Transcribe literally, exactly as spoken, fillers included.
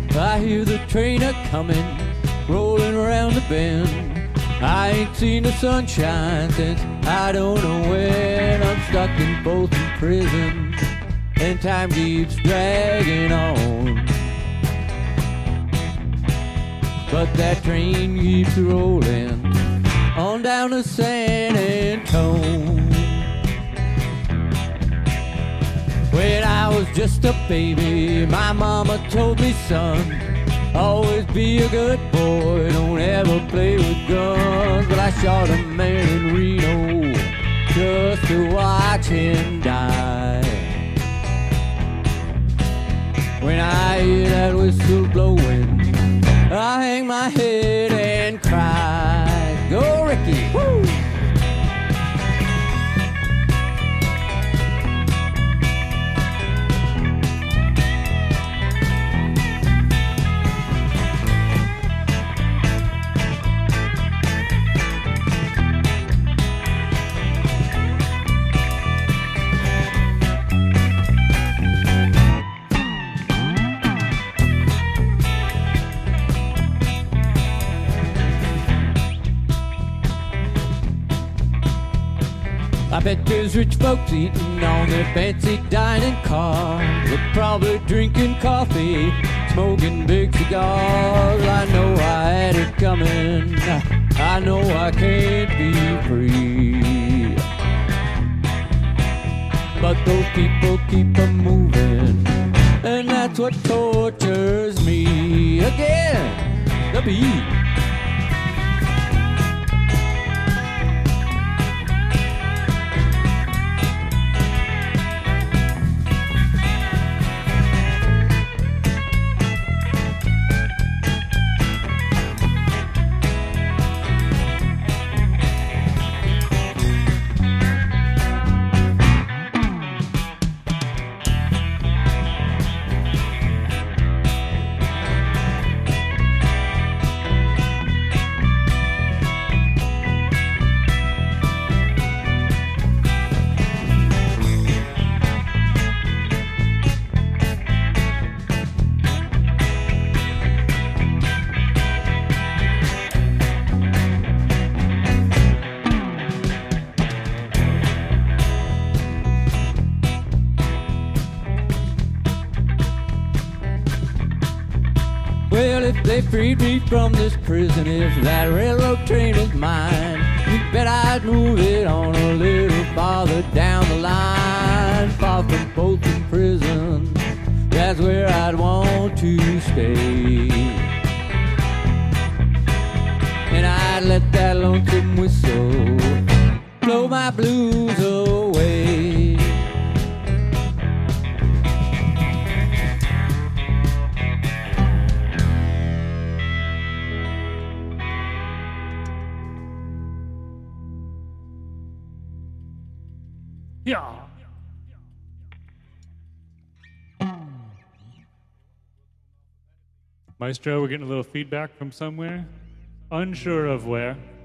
I hear the train a-coming, rolling around the bend. I ain't seen the sunshine since I don't know when. I'm stuck in Folsom Prison, and time keeps dragging on. But that train keeps rolling on down to San Antone. When I was just a baby, my mama told me, son, always be a good boy, don't ever play with guns. But I shot a man in Reno just to watch him die. When I hear that whistle blowing, I hang my head and cry. Go Ricky! Woo! I bet there's rich folks eating on their fancy dining car. They're probably drinking coffee, smoking big cigars. I know I had it coming, I know I can't be free. But those people keep a moving, and that's what tortures me. Again, the beat. Well, if they freed me from this prison, if that railroad train is mine, you bet I'd move it on a little farther down the line. Far from Folsom Prison, that's where I'd want to stay. And I'd let that lonesome whistle blow my blues away. Yeah. Maestro, we're getting a little feedback from somewhere. Unsure of where.